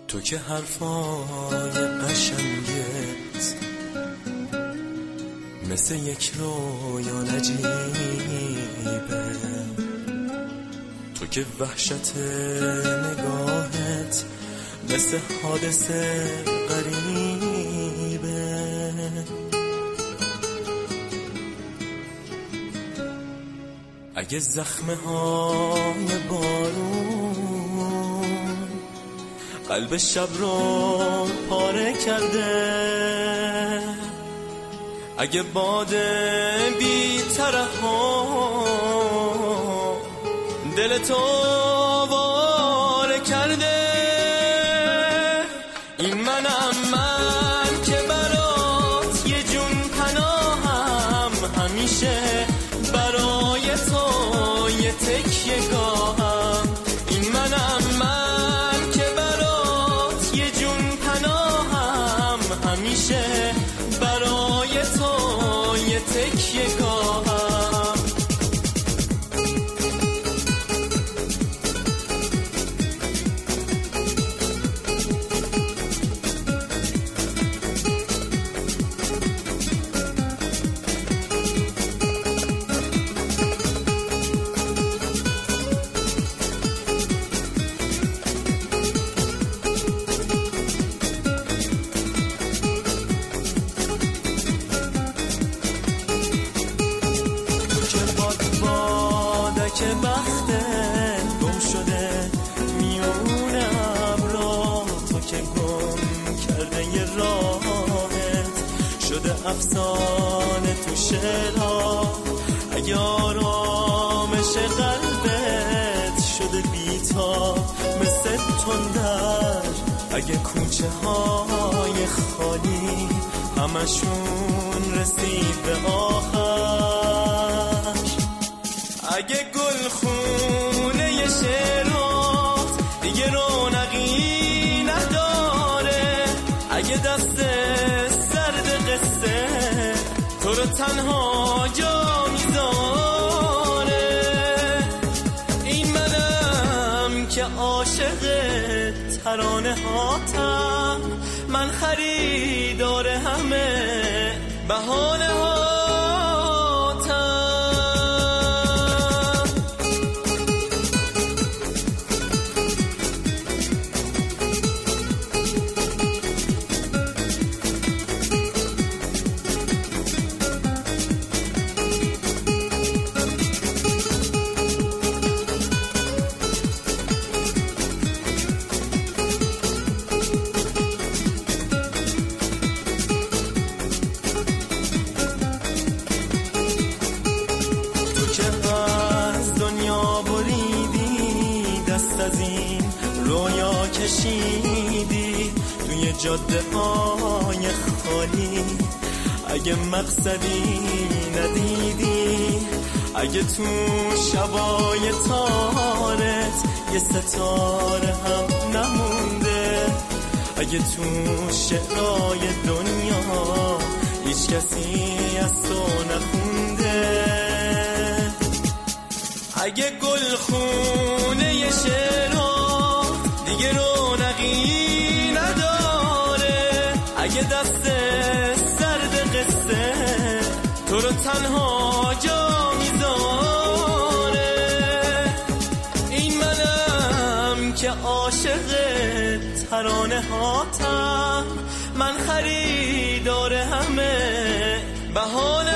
تو که حرفای قشنگت مثل یک رویا نجیبه، تو که وحشت نگاهت مثل حادثه غریبه، اگه زخمه های بارون قلب شب رو پاره کرده، اگه باد بی طرحا دل تو واره کرده، این منم من که برات یه جون پناهم، همیشه برای تو یه تکیه گاهم، این منم من که برات یه جون پناهم، همیشه برای تو یه تکیه گاهم. که بختت گم شده میونه ابرا، تو که گم کرده یه راهت شده افسانه تو شعرها، اگه آرامش قلبت شده بی‌تاب مثل تندر، اگه کوچه های خالی همشون رسید به آخر، اگه گل خونه ی شعرات دیگه رونقی نداره، اگه دست سرد قصه تو رو تنها جا میذاره، این منم که عاشق ترانه هاتم، من خریدار همه بهانه هاتم. از این رویا کشیدی توی جاده های خالی، اگه مقصدی ندیدی، اگه تو شبای تارت یه ستاره هم نمونده، اگه تو شعرهای دنیا هیچ کسی از تو نخونده، اگه گل خونه ی شعرات دیگه رونقی نداره، اگه دست سرد قصه تو رو تنها جا میذاره، این منم که عاشق ترانه هاتم، من خریدار همه بهانه